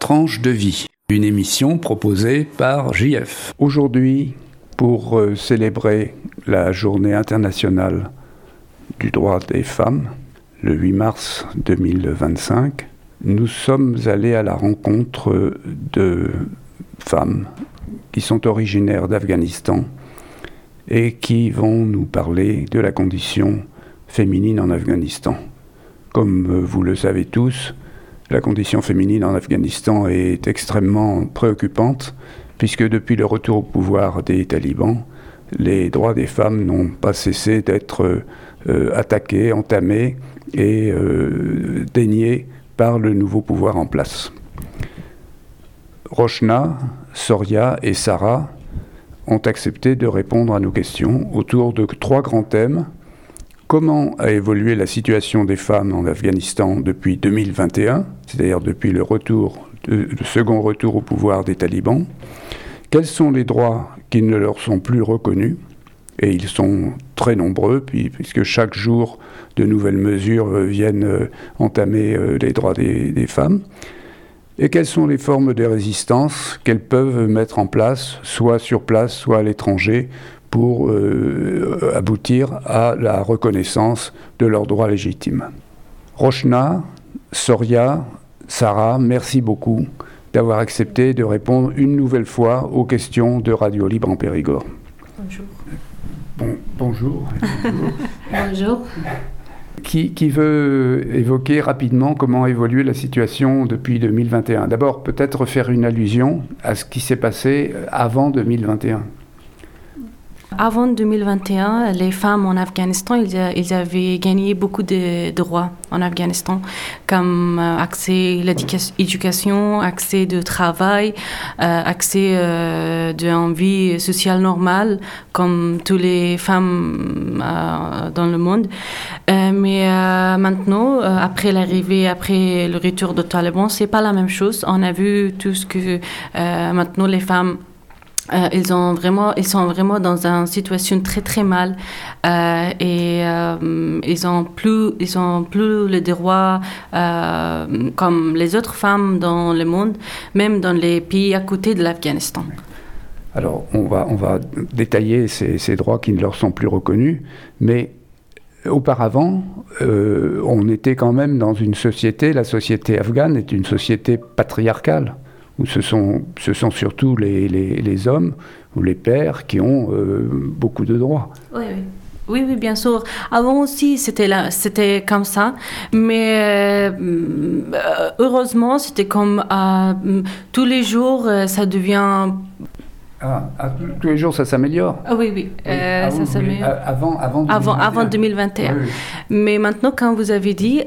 Tranche de vie, une émission proposée par JF. Aujourd'hui, pour célébrer la journée internationale du droit des femmes, le 8 mars 2025, nous sommes allés à la rencontre de femmes qui sont originaires d'Afghanistan et qui vont nous parler de la condition féminine en Afghanistan. Comme vous le savez tous, la condition féminine en Afghanistan est extrêmement préoccupante, puisque depuis le retour au pouvoir des talibans, les droits des femmes n'ont pas cessé d'être attaqués, entamés et déniés par le nouveau pouvoir en place. Roshna, Soria et Sarah ont accepté de répondre à nos questions autour de 3 grands thèmes. Comment a évolué la situation des femmes en Afghanistan depuis 2021, c'est-à-dire depuis le second retour au pouvoir des talibans? Quels sont les droits qui ne leur sont plus reconnus? Et ils sont très nombreux, puisque chaque jour, de nouvelles mesures viennent entamer les droits des femmes. Et quelles sont les formes de résistance qu'elles peuvent mettre en place, soit sur place, soit à l'étranger, pour aboutir à la reconnaissance de leurs droits légitimes. Roshna, Soria, Sarah, merci beaucoup d'avoir accepté de répondre une nouvelle fois aux questions de Radio Libre en Périgord. Bonjour. Bonjour. Bonjour. Qui veut évoquer rapidement comment a évolué la situation depuis 2021? D'abord, peut-être faire une allusion à ce qui s'est passé avant 2021. Avant 2021, les femmes en Afghanistan, ils avaient gagné beaucoup de droits en Afghanistan, comme accès à l'éducation, accès de travail, accès d'une vie sociale normale, comme toutes les femmes dans le monde. Mais maintenant, après le retour des talibans, c'est pas la même chose. On a vu tout ce que maintenant les femmes ils sont vraiment dans une situation très très mal et ils ont plus les droits comme les autres femmes dans le monde, même dans les pays à côté de l'Afghanistan. Alors on va détailler ces droits qui ne leur sont plus reconnus, mais auparavant, on était quand même dans une société, la société afghane est une société patriarcale, où ce sont surtout les hommes ou les pères qui ont beaucoup de droits. Oui, bien sûr. Avant aussi, c'était comme ça. Mais heureusement, c'était comme tous les jours, ça devient... tous les jours, ça s'améliore. Oui. Ça s'améliore. Avant 2021. Oui. Mais maintenant, comme vous avez dit,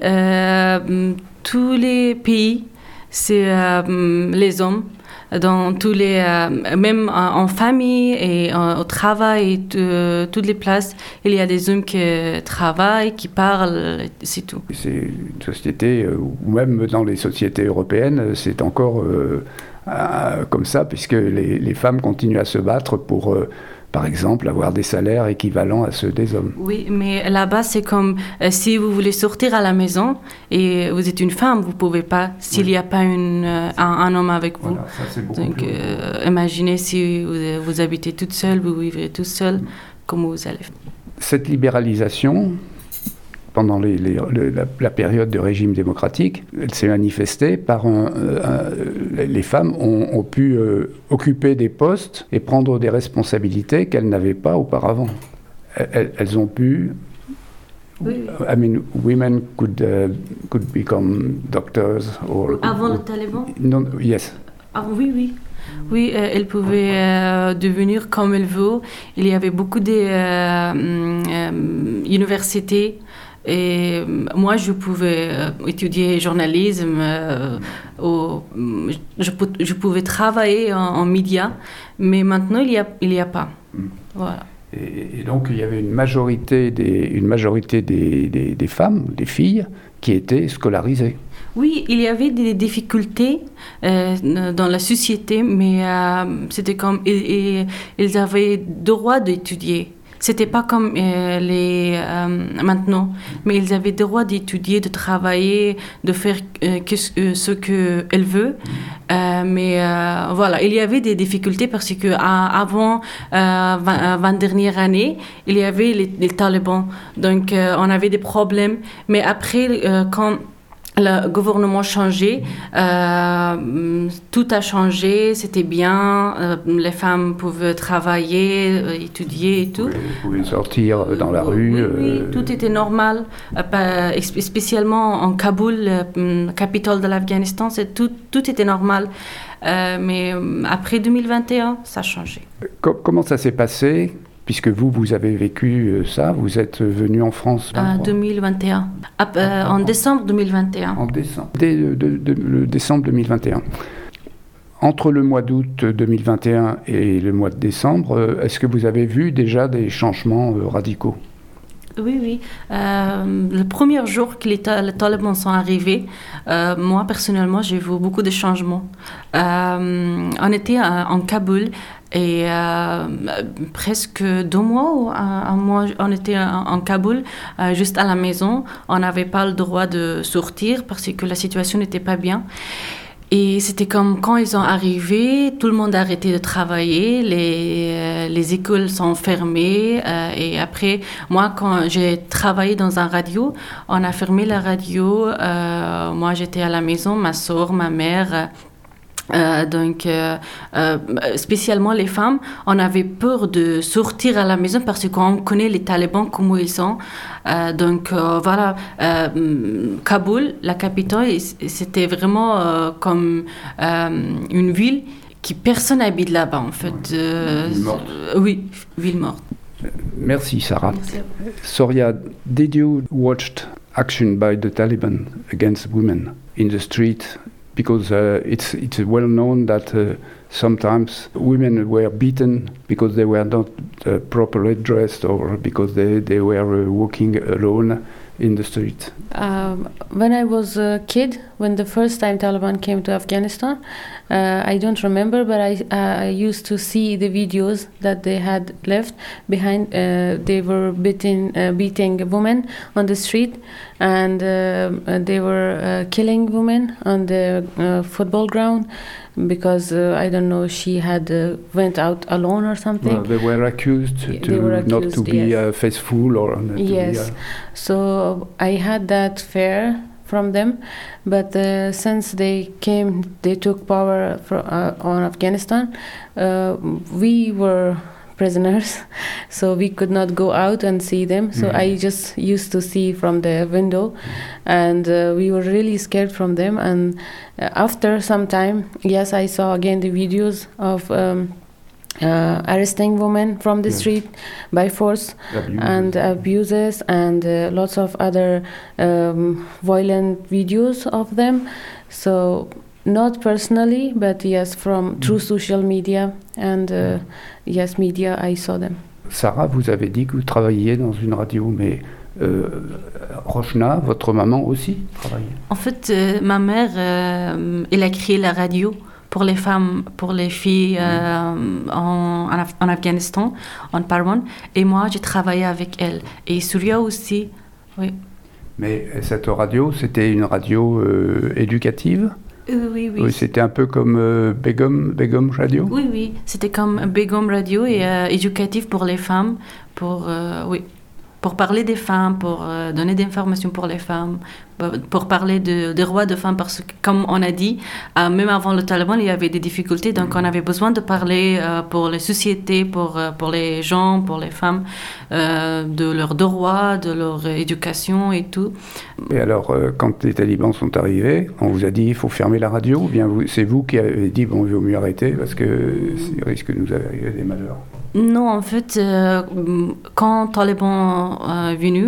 tous les pays... c'est les hommes, dans tous les, même en famille et au travail, toutes les places, il y a des hommes qui travaillent, qui parlent, c'est tout. C'est une société, ou même dans les sociétés européennes, c'est encore comme ça, puisque les femmes continuent à se battre pour... par exemple, avoir des salaires équivalents à ceux des hommes. Oui, mais là-bas, c'est comme si vous voulez sortir à la maison et vous êtes une femme, vous ne pouvez pas, s'il n'y a pas un homme avec vous. Voilà, ça, c'est beaucoup donc, plus imaginez si vous habitez toute seule, vous vivez toute seule, comment vous allez faire. Cette libéralisation, pendant la période de régime démocratique, elle s'est manifestée par les femmes ont pu occuper des postes et prendre des responsabilités qu'elles n'avaient pas auparavant. Elles ont pu... Oui. I mean, women could become doctors or... Avant le Taliban? Non, yes. Oui. Oui, elles pouvaient devenir comme elles veulent. Il y avait beaucoup d'universités. Et moi, je pouvais étudier journalisme, je pouvais travailler en médias, mais maintenant, il y a pas. Voilà. Et donc, il y avait une majorité des femmes, des filles, qui étaient scolarisées. Oui, il y avait des difficultés dans la société, mais c'était comme... Ils avaient le droit d'étudier. C'était pas comme maintenant, mais ils avaient le droit d'étudier, de travailler, de faire ce qu'elles veulent. Mais voilà, il y avait des difficultés parce que avant 20 dernières années, il y avait les talibans. Donc, on avait des problèmes. Mais après, quand le gouvernement a changé, tout a changé, c'était bien, les femmes pouvaient travailler, étudier et tout. Vous pouviez sortir dans la rue. Oui, tout était normal, spécialement en Kaboul, capitale de l'Afghanistan, tout était normal. Mais après 2021, ça a changé. Comment ça s'est passé ? Puisque vous avez vécu ça, vous êtes venu en France en 2021, en décembre 2021. En décembre, dès le décembre 2021. Entre le mois d'août 2021 et le mois de décembre, est-ce que vous avez vu déjà des changements radicaux ? Oui. Le premier jour que les talibans sont arrivés, moi personnellement, j'ai vu beaucoup de changements. On était en Kaboul et presque 2 mois ou un mois, on était en Kaboul, juste à la maison. On n'avait pas le droit de sortir parce que la situation n'était pas bien. Et c'était comme quand ils sont arrivés, tout le monde a arrêté de travailler, les écoles sont fermées. Et après, moi, quand j'ai travaillé dans un radio, on a fermé la radio. Moi, j'étais à la maison, ma soeur, ma mère. Donc, spécialement les femmes, on avait peur de sortir à la maison parce qu'on connaît les talibans, comment ils sont. Donc, voilà, Kaboul, la capitale, c'était vraiment comme une ville qui personne habite là-bas, en fait. Ville morte. Oui, ville morte. Merci, Sarah. Merci. Soria, did you watch action by the Taliban against women in the street? Because it's well known that sometimes women were beaten because they were not properly dressed or because they were walking alone in the street. When I was a kid, when the first time Taliban came to Afghanistan, I don't remember, but I used to see the videos that they had left behind. They were beating women on the street, and they were killing women on the football ground because I don't know, she had went out alone or something. Well, they were accused not to be faithful or not yes. So I had that fear from them, but since they took power on Afghanistan, we were prisoners, so we could not go out and see them. So I just used to see from the window, and we were really scared from them. And after some time, yes, I saw again the videos of arresting women from the street by force, and abuses, and lots of other violent videos of them. So not personally, but yes, through social media and yes, media, I saw them. Sarah, vous avez dit que vous travailliez dans une radio, mais Roshna, votre maman aussi travaille. En fait, ma mère, elle a créé la radio pour les femmes, pour les filles en Afghanistan, en Parwan. Et moi, j'ai travaillé avec elle. Et Surya aussi, oui. Mais cette radio, c'était une radio éducative ? Oui. C'était un peu comme Begum Radio ? Oui. C'était comme Begum Radio et éducatif pour les femmes, pour parler des femmes, pour donner des informations pour les femmes, pour parler des droits de femmes, parce que, comme on a dit, même avant le Taliban, il y avait des difficultés, donc on avait besoin de parler pour les sociétés, pour les gens, pour les femmes, de leurs droits, de leur éducation et tout. Et alors, quand les talibans sont arrivés, on vous a dit il faut fermer la radio, ou bien c'est vous qui avez dit bon, il vaut mieux arrêter parce que il risque de nous arriver des malheurs? Non, en fait, quand Taliban est venu,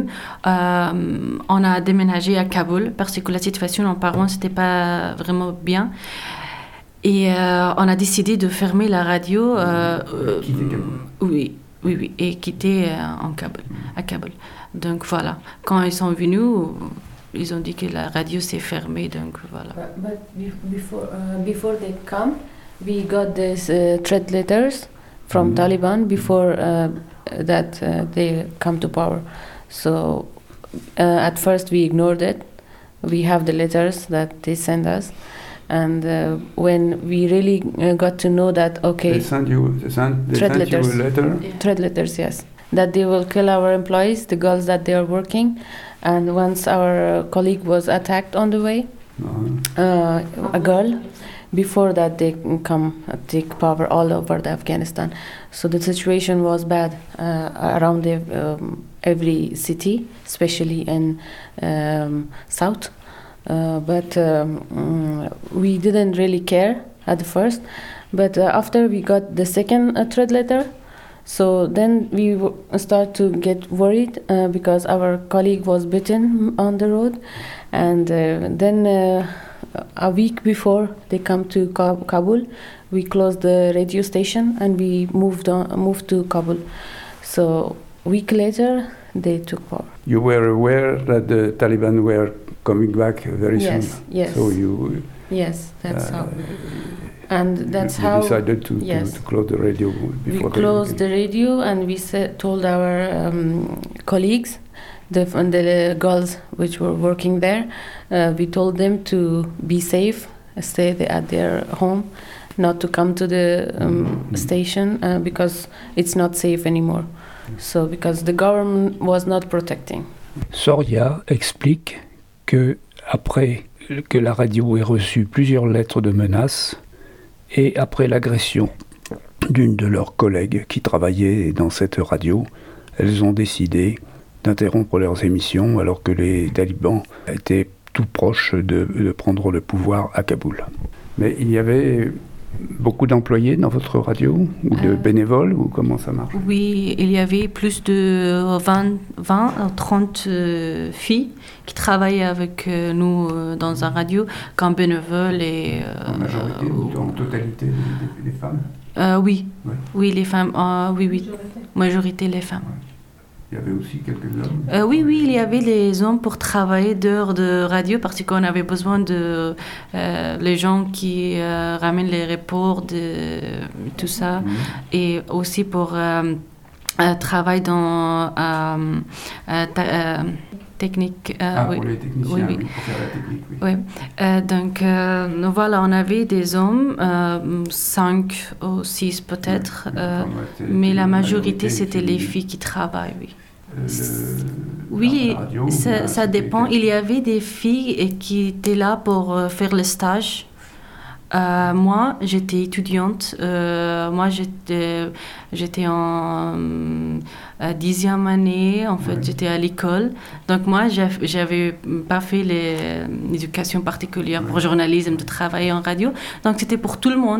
on a déménagé à Kaboul parce que la situation en Parwan, c'était pas vraiment bien. Et on a décidé de fermer la radio. Oui, et quitter à Kaboul. Donc voilà, quand ils sont venus, ils ont dit que la radio s'est fermée, donc voilà. But before they come, we got these threat letters from Taliban before that they come to power. So at first we ignored it. We have the letters that they send us, and when we really got to know that they sent you a letter. Threat letters, yes, that they will kill our employees, the girls that they are working, and once our colleague was attacked on the way, a girl. Before that, they come take power all over the Afghanistan. So the situation was bad around every city, especially in south. But we didn't really care at the first. But after we got the second threat letter, so then we start to get worried because our colleague was bitten on the road, and then. A week before they come to Kabul, we closed the radio station and we moved to Kabul. So a week later, they took power. You were aware that the Taliban were coming back very soon. Yes. So you. Yes, that's how. And that's you how. Decided to close the radio before. We closed the radio and we told our colleagues. The girls which were working there, we told them to be safe, stay at their home, not to come to the station because it's not safe anymore. So because the government was not protecting. Soria explique que après que la radio ait reçu plusieurs lettres de menaces et après l'agression d'une de leurs collègues qui travaillait dans cette radio, elles ont décidé d'interrompre leurs émissions alors que les talibans étaient tout proches de prendre le pouvoir à Kaboul. Mais il y avait beaucoup d'employés dans votre radio ou de bénévoles ou comment ça marche? Oui, il y avait plus de 20 à 30 filles qui travaillaient avec nous dans un radio comme bénévoles et... en majorité ou en totalité les femmes? Oui, les femmes, oui, majorité les femmes. Ouais. Il y avait aussi quelques hommes? Oui, il y avait les hommes pour travailler dehors de radio parce qu'on avait besoin de les gens qui ramènent les reports, tout ça, et aussi pour travailler dans technique. Pour les techniciens, pour faire la technique, donc voilà, on avait des hommes, 5 ou 6 peut-être, mais la majorité c'était les filles qui travaillent, oui. Radio, ça dépend. Il y avait des filles qui étaient là pour faire le stage. Moi, j'étais étudiante. Moi, j'étais en 10e année. En fait, j'étais à l'école. Donc, moi, j'avais pas fait l'éducation particulière pour journalisme, de travailler en radio. Donc, c'était pour tout le monde.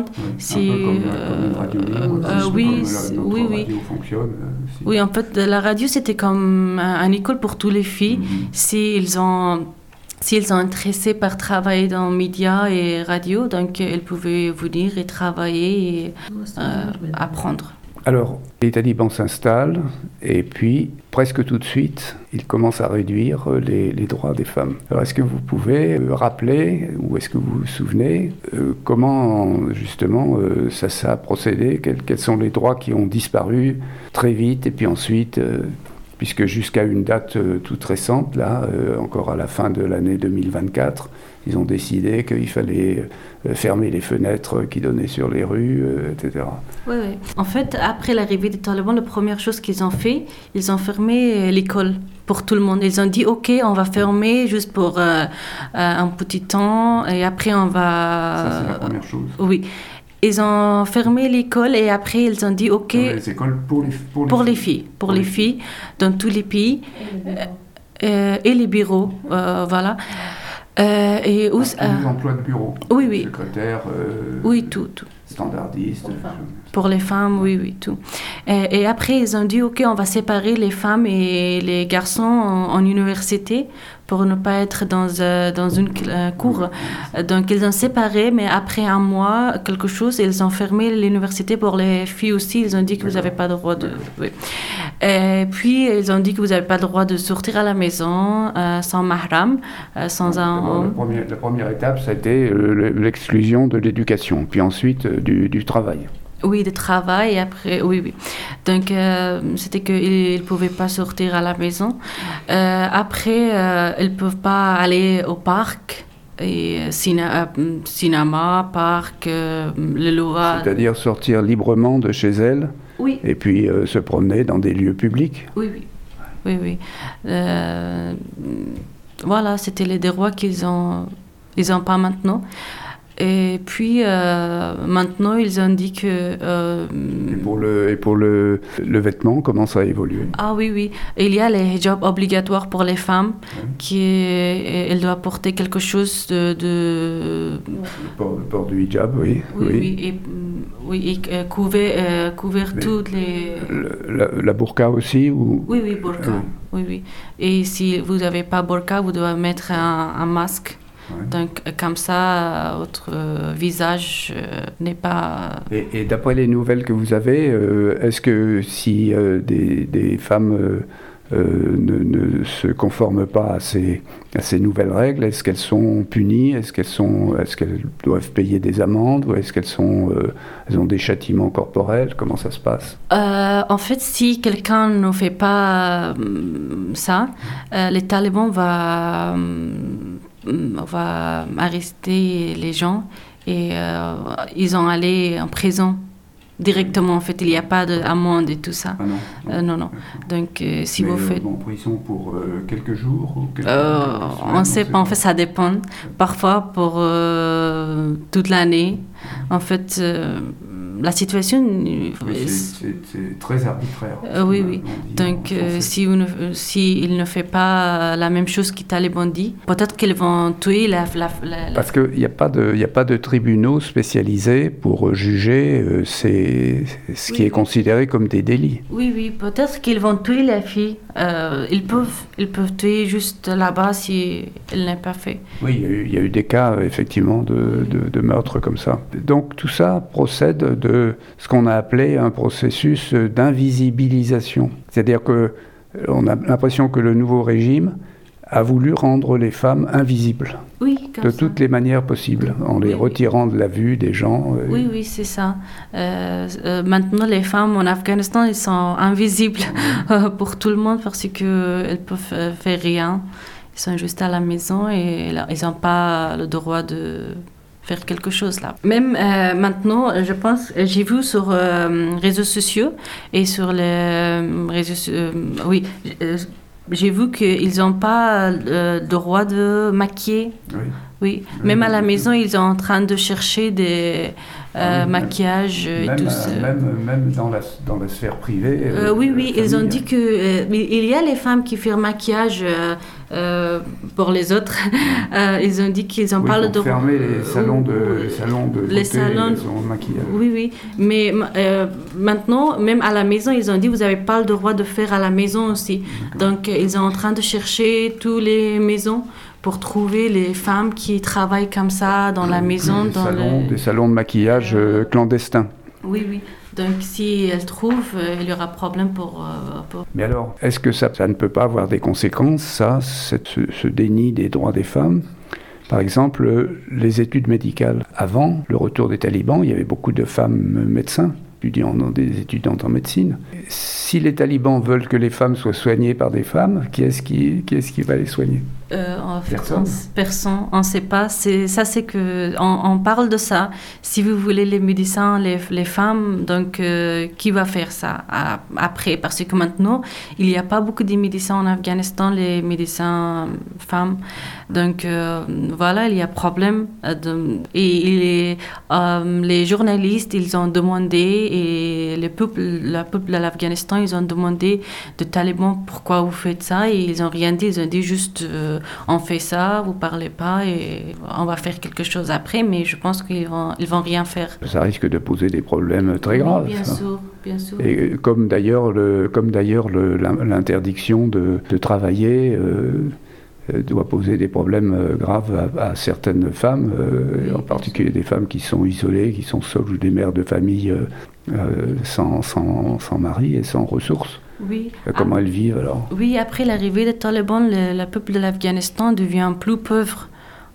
Oui, radio fonctionne. Oui, en fait, la radio, c'était comme une école pour toutes les filles. S'ils sont intéressés par travailler dans les médias et radio, donc ils pouvaient venir et travailler et apprendre. Alors, les talibans s'installent et puis, presque tout de suite, ils commencent à réduire les droits des femmes. Alors, est-ce que vous pouvez rappeler, ou est-ce que vous vous souvenez, comment, justement, ça a procédé? Quels sont les droits qui ont disparu très vite et puis ensuite... puisque jusqu'à une date toute récente, là, encore à la fin de l'année 2024, ils ont décidé qu'il fallait fermer les fenêtres qui donnaient sur les rues, etc. Oui. En fait, après l'arrivée des talibans, la première chose qu'ils ont fait, ils ont fermé l'école pour tout le monde. Ils ont dit, OK, on va fermer juste pour un petit temps, et après on va... Ça, c'est la première chose. Oui. Ils ont fermé l'école et après ils ont dit OK. Les écoles pour les filles. Pour les filles, dans tous les pays. Et les bureaux, voilà. Et tous les emplois de bureau. Oui. Secrétaire. Oui, tout. Standardiste. Pour les femmes, oui, tout. Et après, ils ont dit, OK, on va séparer les femmes et les garçons en université pour ne pas être dans une cour. Donc, ils ont séparé, mais après un mois, quelque chose, ils ont fermé l'université pour les filles aussi. Ils ont dit que vous n'avez pas le droit de... Oui. Et puis, ils ont dit que vous n'avez pas le droit de sortir à la maison sans mahram, sans un homme. La première étape, ça a été l'exclusion de l'éducation, puis ensuite du travail. Oui, de travail. Et après, oui. Donc, c'était qu'ils ne pouvaient pas sortir à la maison. Après, ils ne peuvent pas aller au parc. Et cinéma, parc, le loi. C'est-à-dire sortir librement de chez elles, oui. Et puis se promener dans des lieux publics. Oui. Voilà, c'était les droits qu'ils ont pas maintenant. Et puis maintenant, ils ont dit que... Et pour le vêtement, comment ça a évolué? Ah oui. Il y a les hijabs obligatoires pour les femmes, elles doivent porter quelque chose de... Le port du hijab, oui. Et couvrir toutes les... La burqa aussi ou... Oui, burqa. Oui. Et si vous n'avez pas burqa, vous devez mettre un masque. Ouais. Donc, comme ça, votre visage n'est pas... Et d'après les nouvelles que vous avez, est-ce que si des femmes ne se conforment pas à ces nouvelles règles, est-ce qu'elles sont punies? Est-ce qu'elles doivent payer des amendes? Ou est-ce qu'elles ont des châtiments corporels? Comment ça se passe? En fait, si quelqu'un ne fait pas ça, les talibans va arrêter les gens et ils ont allé en prison directement. En fait, il n'y a pas d'amende et tout ça. Ah non. Non. Donc, si vous faites... en prison pour quelques jours ou quelques on ne sait pas. En fait, ça dépend. Parfois, pour toute l'année. En fait, la situation... c'est très arbitraire. Oui. Donc, s'il ne fait pas la même chose que Taliban dit, peut-être qu'ils vont tuer Parce qu'il n'y a pas de tribunaux spécialisés pour juger ce qui est considéré comme des délits. Oui. Peut-être qu'ils vont tuer les filles. Ils peuvent tuer juste là-bas si elle n'est pas fait. Oui, il y a eu des cas, effectivement, de meurtres comme ça. Donc, tout ça procède de ce qu'on a appelé un processus d'invisibilisation. C'est-à-dire qu'on a l'impression que le nouveau régime a voulu rendre les femmes invisibles. Oui, de toutes les manières possibles, en les retirant de la vue des gens. Oui, c'est ça. Maintenant, les femmes en Afghanistan, elles sont invisibles pour tout le monde parce qu'elles peuvent faire rien. Ils sont juste à la maison et ils n'ont pas le droit de faire quelque chose là. Même maintenant, je pense, j'ai vu sur les réseaux sociaux et sur les réseaux j'ai vu qu'ils n'ont pas le droit de maquiller. Oui. Même à la maison, ils sont en train de chercher des maquillages et tout ça. Même dans la sphère privée. Oui, ils ont dit que il y a les femmes qui font maquillage pour les autres. Ils ont dit qu'ils n'ont pas le droit. Fermer les salons de maquillage. Oui. Mais maintenant, même à la maison, ils ont dit vous n'avez pas le droit de faire à la maison aussi. Donc, ils sont en train de chercher toutes les maisons pour trouver les femmes qui travaillent comme ça dans la maison. Des salons de maquillage clandestins. Oui. Donc, si elles trouvent, il y aura problème pour... Mais alors, est-ce que ça ne peut pas avoir des conséquences, ce déni des droits des femmes? Par exemple, les études médicales. Avant le retour des talibans, il y avait beaucoup de femmes médecins, des étudiantes en médecine. Si les talibans veulent que les femmes soient soignées par des femmes, qui est-ce qui va les soigner? Personne, on ne sait pas. C'est que on parle de ça. Si vous voulez les médecins, les femmes, donc qui va faire ça après? Parce que maintenant, il n'y a pas beaucoup de médecins en Afghanistan, les médecins femmes. Donc voilà, il y a problème. Et les journalistes, ils ont demandé, et le peuple de l'Afghanistan, ils ont demandé de talibans pourquoi vous faites ça, et ils n'ont rien dit. Ils ont dit juste on fait ça, vous parlez pas et on va faire quelque chose après, mais je pense qu'ils vont rien faire. Ça risque de poser des problèmes très graves. Bien sûr. Et comme d'ailleurs l'interdiction de travailler doit poser des problèmes graves à certaines femmes, en particulier des femmes qui sont isolées, qui sont seules, ou des mères de famille sans mari et sans ressources. Oui. Comment elles vivent alors? Oui, après l'arrivée des talibans, le peuple de l'Afghanistan devient plus pauvre.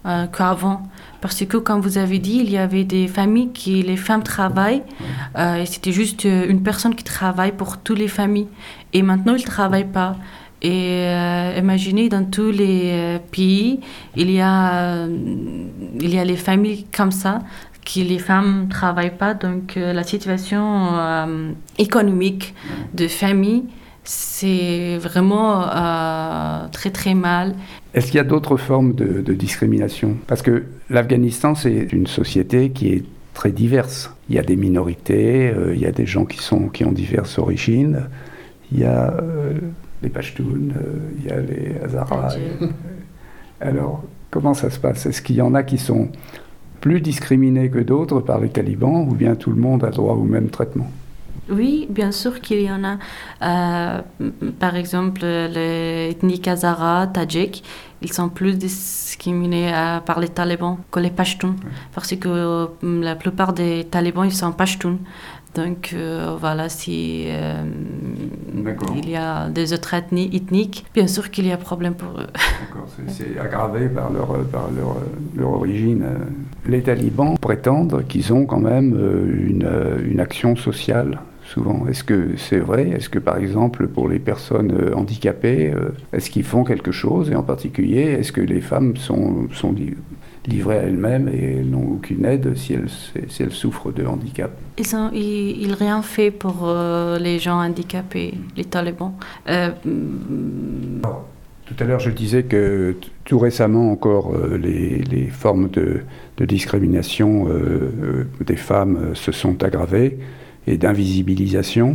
qu'avant. Parce que, comme vous avez dit, il y avait des familles qui les femmes travaillent et c'était juste une personne qui travaille pour toutes les familles. Et maintenant, ils ne travaillent pas. Et imaginez, dans tous les pays, il y a les familles comme ça, que les femmes ne travaillent pas. Donc, la situation économique de famille, c'est vraiment très, très mal. Est-ce qu'il y a d'autres formes de discrimination? Parce que l'Afghanistan, c'est une société qui est très diverse. Il y a des minorités, il y a des gens qui ont diverses origines. Il y a les Pashtuns, il y a les Hazaras. Alors, comment ça se passe? Est-ce qu'il y en a qui sont plus discriminés que d'autres par les talibans, ou bien tout le monde a droit au même traitement? Oui, bien sûr qu'il y en a. Par exemple, les ethnies Hazara, Tadjik, ils sont plus discriminés par les talibans que les Pashtuns. Parce que la plupart des talibans, ils sont Pashtuns. Donc voilà, si il y a des autres ethniques, bien sûr qu'il y a problème pour eux. D'accord, c'est aggravé par leur origine. Les talibans prétendent qu'ils ont quand même une action sociale. Souvent. Est-ce que c'est vrai? Est-ce que, par exemple, pour les personnes handicapées, est-ce qu'ils font quelque chose? Et en particulier, est-ce que les femmes sont livrées à elles-mêmes et n'ont aucune aide si elles souffrent de handicap? Ils n'ont rien fait pour les gens handicapés, les talibans. Alors, tout à l'heure, je disais que tout récemment encore, les formes de discrimination des femmes se sont aggravées et d'invisibilisation.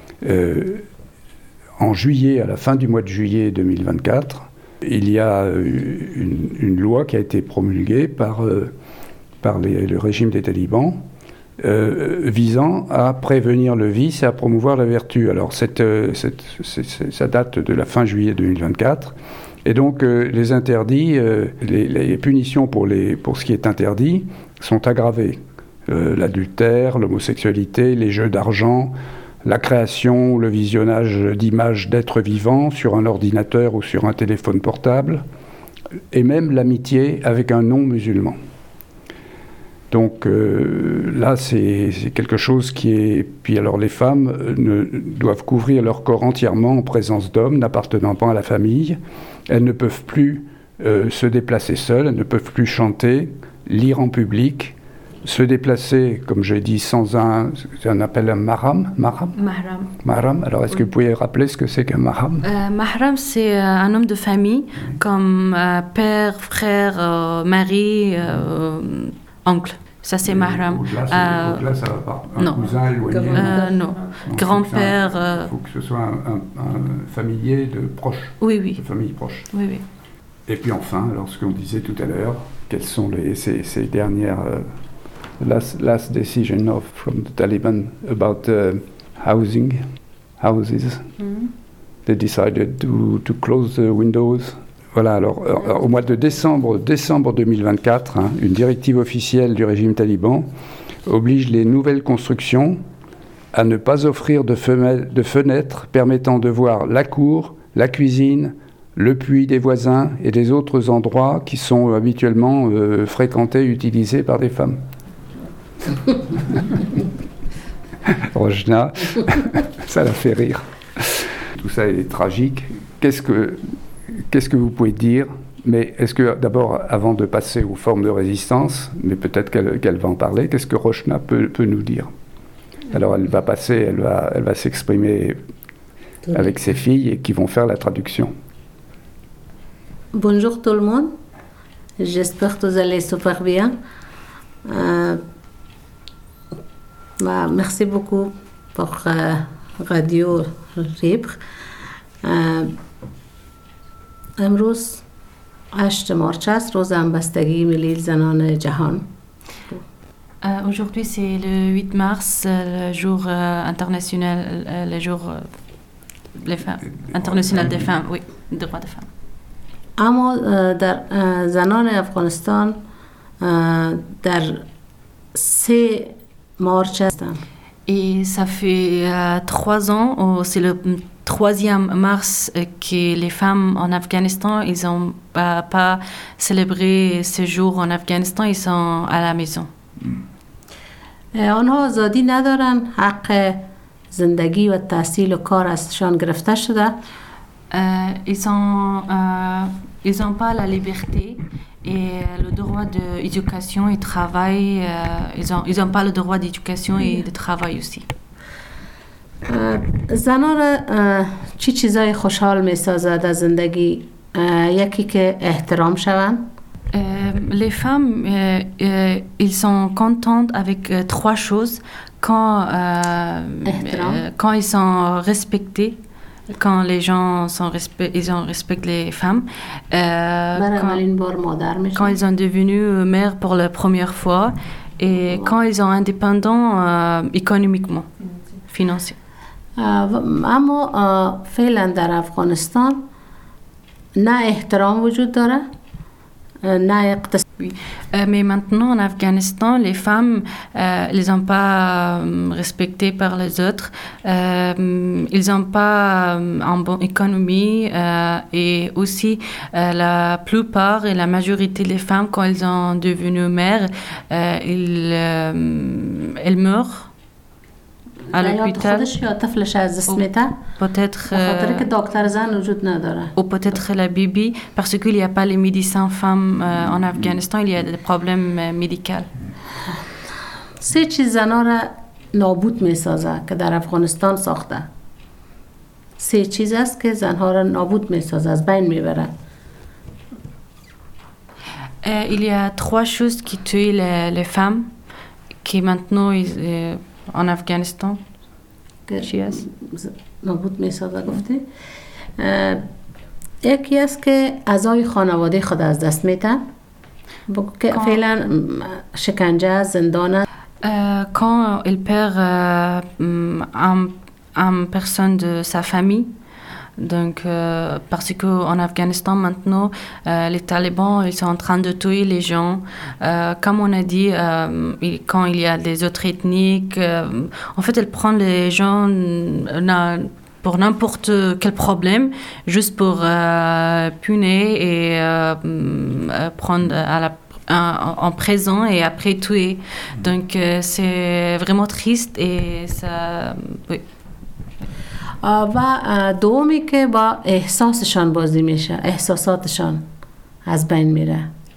En juillet, à la fin du mois de juillet 2024, il y a une loi qui a été promulguée par le régime des talibans visant à prévenir le vice et à promouvoir la vertu. Alors ça date de la fin juillet 2024. Et donc les interdits, les punitions pour ce qui est interdit sont aggravées. L'adultère, l'homosexualité, les jeux d'argent, la création ou le visionnage d'images d'êtres vivants sur un ordinateur ou sur un téléphone portable, et même l'amitié avec un non-musulman. Donc là, c'est quelque chose qui est... Puis alors les femmes doivent couvrir leur corps entièrement en présence d'hommes n'appartenant pas à la famille. Elles ne peuvent plus se déplacer seules, elles ne peuvent plus chanter, lire en public, se déplacer, comme j'ai dit, sans on appelle un mahram. Mahram. Alors, est-ce que vous pouvez rappeler ce que c'est qu'un mahram? Mahram, c'est un homme de famille, comme père, frère, mari, oncle. Ça, c'est mahram. Au-delà, ça ne va pas. Un cousin éloigné? Non. Grand-père. Il faut que ce soit un familier de proche. Oui. De famille proche. Oui. Et puis enfin, alors ce qu'on disait tout à l'heure, quelles sont ces dernières... last decision from the Taliban about houses. Mm-hmm. They decided to close the windows. Voilà, alors au mois de décembre 2024, une directive officielle du régime taliban oblige les nouvelles constructions à ne pas offrir de fenêtres permettant de voir la cour, la cuisine, le puits des voisins et des autres endroits qui sont habituellement fréquentés et utilisés par des femmes. Rojna, ça la fait rire. Tout ça est tragique. Qu'est-ce que vous pouvez dire? Mais est-ce que d'abord, avant de passer aux formes de résistance, mais peut-être qu'elle va en parler, qu'est-ce que Rojna peut nous dire? Alors elle va s'exprimer avec ses filles et qui vont faire la traduction. Bonjour tout le monde. J'espère que vous allez super bien. Merci beaucoup pour Radio Libre. امروز 8 مارچ است روز همبستگی ملی زنان جهان. Aujourd'hui, c'est le 8 mars, le jour international, le jour international des femmes, oui, des droits des femmes. اما در زنان افغانستان در 3 مارچ هستند. Et ça fait 3 ans, c'est le 3e mars que les femmes en Afghanistan, ils n'ont pas célébré ce jour en Afghanistan, ils sont à la maison. آنها آزادی ندارن، حق زندگی و تحصیل و کار ازشان گرفته شده. Ils n'ont pas la liberté et le droit d'éducation et de travail. Ils n'ont pas le droit d'éducation et de travail aussi. زنها را چی چیزای خوشحال می سازد از زندگی؟ یکی که احترام شوند. Les femmes, ils sont contentes avec 3 choses quand ils sont respectés. Quand les gens respectent les femmes, quand ils sont devenus mères pour la première fois et quand ils sont indépendants économiquement, financièrement. اما فعلا در افغانستان نه احترام وجود داره نه اقتصاد. Oui. Mais maintenant en Afghanistan, les femmes, elles sont pas respectées par les autres. Ils n'ont pas une bonne économie et aussi la plupart et la majorité des femmes, quand elles sont devenues mères, elles meurent à l'hôpital. Peut-être ou peut-être la bibi parce qu'il n'y a pas les médecins femmes en Afghanistan, il y a des problèmes médicaux. 3 چیز زنها را نابود می سازه که در افغانستان ساخته. 3 چیز است که زنها را نابود می سازه، از بین می بره. Il y a 3 choses qui tuent les femmes qui maintenant en Afghanistan. نابود می سازه گفته. یکی است که اعضای خانواده خود از دست میتن. فعلا شکنجه، زندان. Quand il perd une personne de sa famille, donc parce qu'en Afghanistan maintenant, les talibans ils sont en train de tuer les gens. Comme on a dit, quand il y a des autres ethniques, en fait, elle prend les gens pour n'importe quel problème, juste pour punir et prendre en prison et après tuer. Donc c'est vraiment triste et ça... Oui. و دومی که با احساسشان بازی میشه، احساساتشان از بین میره.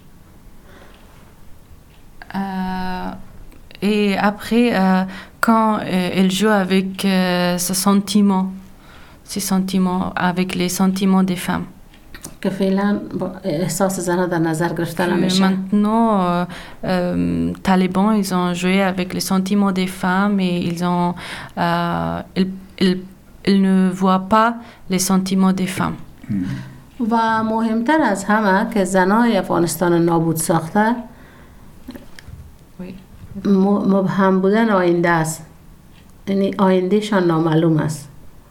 Et après, quand elle joue avec ses sentiments, avec les sentiments des femmes. که فعلا احساس زنها در نظر گرفته نمیشه. Maintenant, talibans, ils ont joué avec les sentiments des femmes et ils ne voient pas les sentiments des femmes. و مهمتر از همه که زنای افغانستان نابود ساخته مبهم بودن آینده است. یعنی آیندهشان نامعلوم است.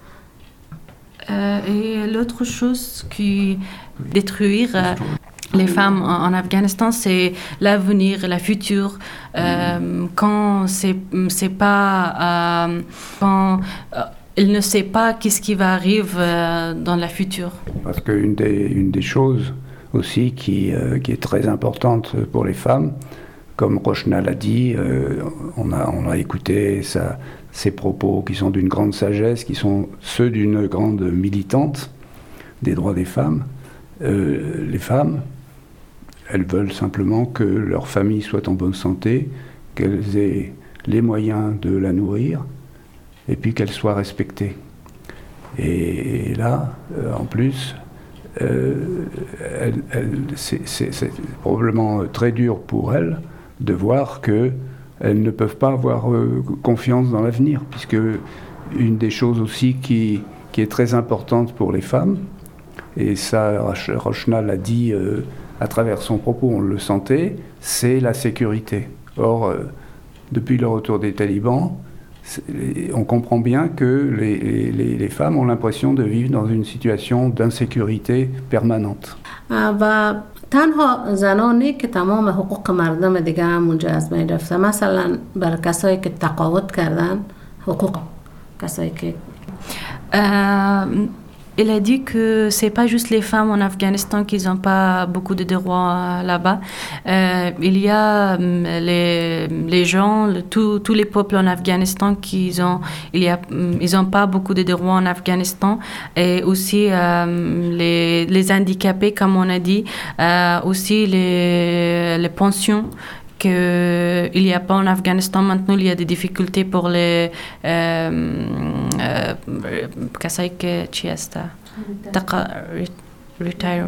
Et l'autre chose qui détruire les femmes en Afghanistan, c'est l'avenir, la future. Quand c'est pas, quand il ne sait pas qu'est-ce qui va arriver dans la future. Parce qu'une des choses aussi qui est très importante pour les femmes, comme Rochna l'a dit, on a écouté ses propos qui sont d'une grande sagesse, qui sont ceux d'une grande militante des droits des femmes. Les femmes, elles veulent simplement que leur famille soit en bonne santé, qu'elles aient les moyens de la nourrir, et puis qu'elle soit respectée. Et là, en plus, c'est probablement très dur pour elles de voir qu'elles ne peuvent pas avoir confiance dans l'avenir, puisque une des choses aussi qui est très importante pour les femmes, et ça Rochna l'a dit à travers son propos, on le sentait, c'est la sécurité. Or, depuis le retour des talibans, on comprend bien que les femmes ont l'impression de vivre dans une situation d'insécurité permanente. و تنها زنانی که تمام حقوق مردم دیگه هم اونجا از بین رفته، مثلا برای کسایی که تقاعد کردن حقوق کسایی که Il a dit que c'est pas juste les femmes en Afghanistan qui n'ont pas beaucoup de droits là-bas. Il y a les gens, tous les peuples en Afghanistan ils ont pas beaucoup de droits en Afghanistan, et aussi les handicapés, comme on a dit, aussi les pensions. Qu'il n'y a pas en Afghanistan maintenant, il y a des difficultés pour les retire.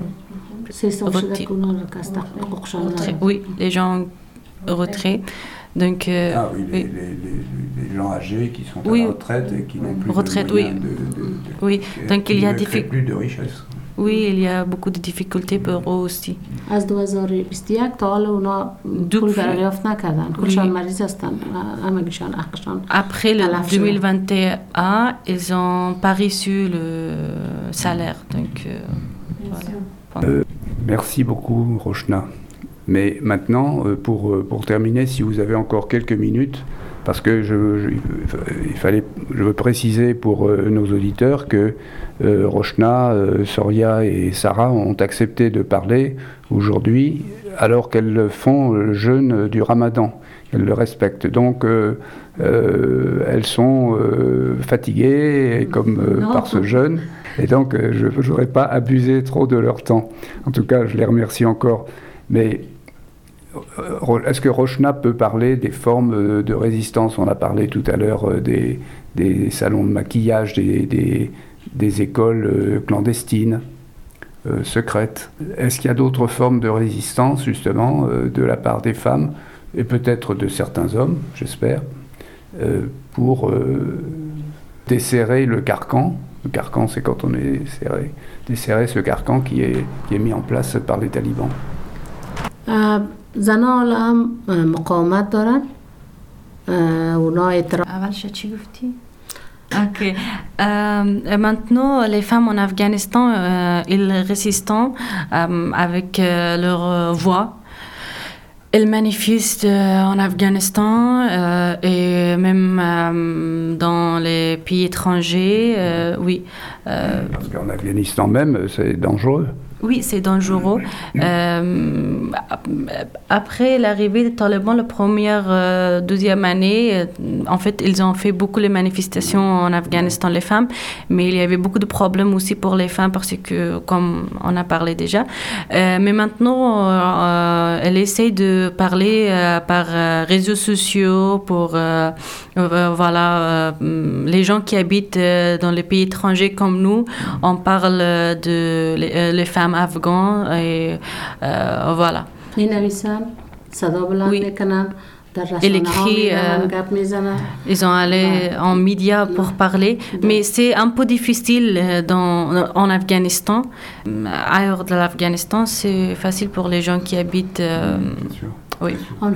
Oui, les gens retraits. Donc, les gens âgés qui sont à la retraite et qui n'ont plus retraite, de moyens oui. Donc il y a plus de richesse. Oui, il y a beaucoup de difficultés pour eux aussi. از 2021 تا حالا اونا پول دریافت نکردن. کلشان مریض هستن. همگیشان حقشان. Après le 2021, ils n'ont pas reçu le salaire. Donc, voilà. Merci beaucoup, Roshna. Mais maintenant, pour terminer, si vous avez encore quelques minutes, parce que je veux préciser pour nos auditeurs que Roshna, Soria et Sarah ont accepté de parler aujourd'hui alors qu'elles font le jeûne du Ramadan. Elles le respectent. Donc, elles sont fatiguées par ce jeûne. Et donc, je ne voudrais pas abuser trop de leur temps. En tout cas, je les remercie encore. Mais est-ce que Roshna peut parler des formes de résistance? On a parlé tout à l'heure des salons de maquillage, des écoles clandestines, secrètes. Est-ce qu'il y a d'autres formes de résistance, justement, de la part des femmes, et peut-être de certains hommes, j'espère, pour desserrer le carcan? Le carcan, c'est quand on est serré. Desserrer ce carcan qui est mis en place par les talibans. زنها حالا هم مقاومت دارن اونا اعتراض اولش چی گفتی؟ Ok. Maintenant, les femmes en Afghanistan, ils résistent avec leur voix. Elles manifestent en Afghanistan et même dans les pays étrangers, oui. Parce qu'en Afghanistan même, c'est dangereux. Oui, c'est dangereux. Après l'arrivée des talibans, la première, deuxième année, en fait, ils ont fait beaucoup de manifestations en Afghanistan, les femmes, mais il y avait beaucoup de problèmes aussi pour les femmes parce que, comme on a parlé déjà, mais maintenant, elle essaye de parler par réseaux sociaux pour, voilà, les gens qui habitent dans les pays étrangers comme nous, on parle de les femmes afghans et voilà. Oui. Il écrit, ils ont allé en médias pour parler, mais c'est un peu difficile en Afghanistan. Ailleurs de l'Afghanistan, c'est facile pour les gens qui habitent. Oui.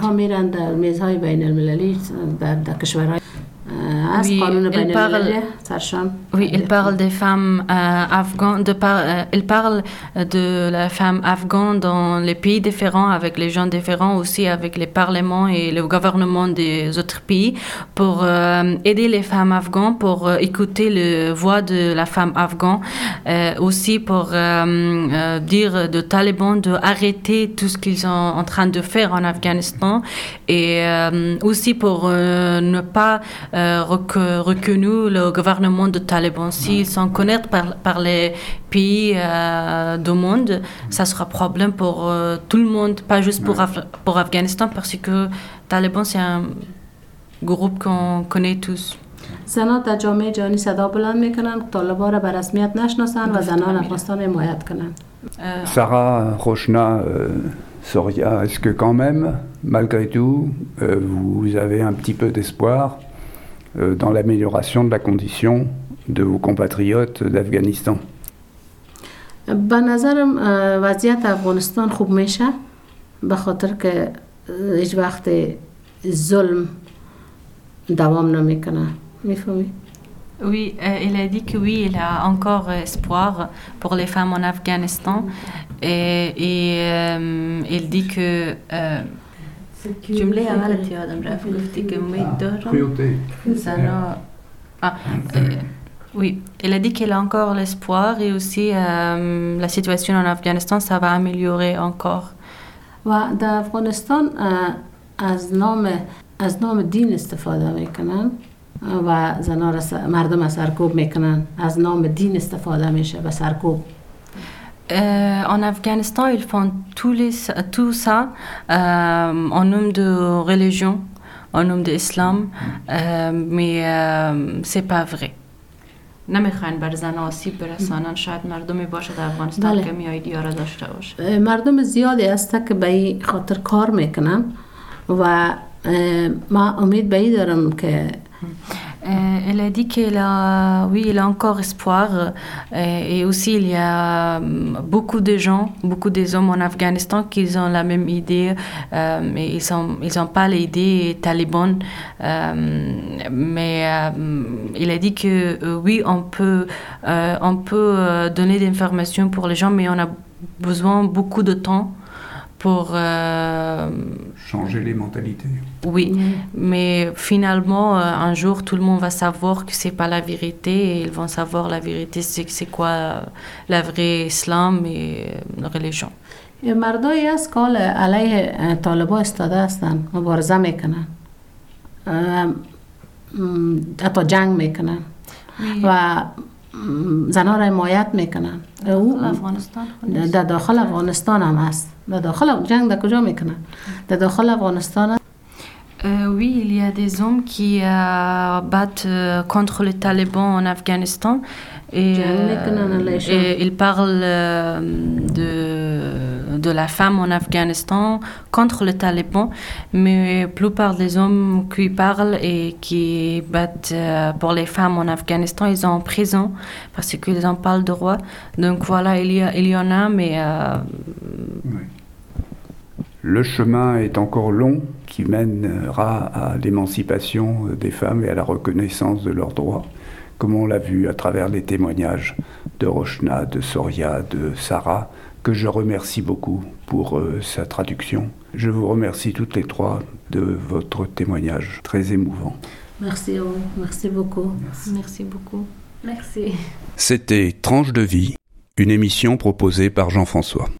Oui, il parle des femmes afghanes, il parle de la femme afghane dans les pays différents, avec les gens différents, aussi avec les parlements et le gouvernement des autres pays, pour aider les femmes afghanes, pour écouter la voix de la femme afghane, aussi pour dire aux talibans d'arrêter tout ce qu'ils sont en train de faire en Afghanistan, et aussi pour ne pas reconnu le gouvernement de Taliban. S'ils sont connus par les pays du monde, ça sera problème pour tout le monde, pas juste pour Afghanistan, parce que Taliban, c'est un groupe qu'on connaît tous. زنان در جامعه جهانی صدا بلند میکنن که طالبان را به رسمیت نشناسن و زنان افغانستان حمایت کنن. Sarah, Roshna, Soria, est-ce que quand même, malgré tout, vous avez un petit peu d'espoir dans l'amélioration de la condition de vos compatriotes d'Afghanistan? به نظرم وضعیت افغانستان خوب میشه به خاطر که هیچ وقت ظلم دوام نمیکنه. میفهمی؟ Oui, il a dit que oui, il a encore espoir pour les femmes en Afghanistan, et il dit que جمله اولت یادم رفت گفتی که امید دارم زنا Oui, elle a dit qu'elle a encore l'espoir et aussi la situation en Afghanistan, ça va améliorer encore. و در افغانستان از نام دین استفاده میکنن و زنها را مردم سرکوب میکنن. از نام دین استفاده میشه به سرکوب. En Afghanistan, ils font tout ça en nom de religion, en nom de l'islam, mais c'est pas vrai. نمیخواین بر زن آسیب برسانن. شاید مردمی باشه در افغانستان که ایدیا را داشته باشه. مردم زیادی هست که به این خاطر کار میکنن و ما امید به این دارم که Elle a dit qu'elle a, oui, il a encore espoir et aussi il y a beaucoup de gens, beaucoup des hommes en Afghanistan qui ont la même idée, mais ils ont pas l'idée talibane, mais il a dit que oui, on peut donner des informations pour les gens, mais on a besoin beaucoup de temps pour changer les mentalités. Oui, mais finalement, un jour, tout le monde va savoir que c'est pas la vérité et ils vont savoir la vérité, c'est quoi la vraie islam et la religion. مردایی هست که علیه طالبا استاده هستن، مبارزه میکنن، حتی جنگ میکنن و زنها را حمایت میکنن. در داخل افغانستان هم هست. در داخل جنگ در کجا میکنن؟ در داخل افغانستان oui, il y a des hommes qui battent contre les talibans en Afghanistan et ils parlent de la femme en Afghanistan contre les talibans, mais la plupart des hommes qui parlent et qui battent pour les femmes en Afghanistan, ils sont en prison parce qu'ils en parlent de droit. Donc voilà, il y en a, mais... Oui. Le chemin est encore long qui mènera à l'émancipation des femmes et à la reconnaissance de leurs droits, comme on l'a vu à travers les témoignages de Roshna, de Soria, de Sarah, que je remercie beaucoup pour sa traduction. Je vous remercie toutes les trois de votre témoignage très émouvant. Merci beaucoup. Merci beaucoup. Merci. C'était Tranche de vie, une émission proposée par Jean-François.